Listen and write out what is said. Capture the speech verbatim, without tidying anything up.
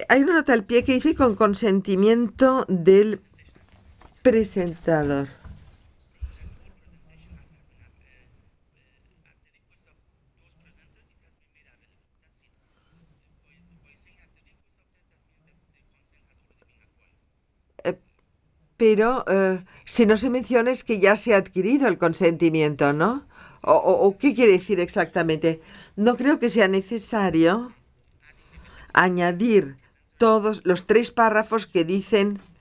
hay una nota al pie que dice con consentimiento del presentador. Eh, pero eh, si no se menciona es que ya se ha adquirido el consentimiento, ¿no? O, o- o ¿qué quiere decir exactamente? No creo que sea necesario añadir todos los tres párrafos que dicen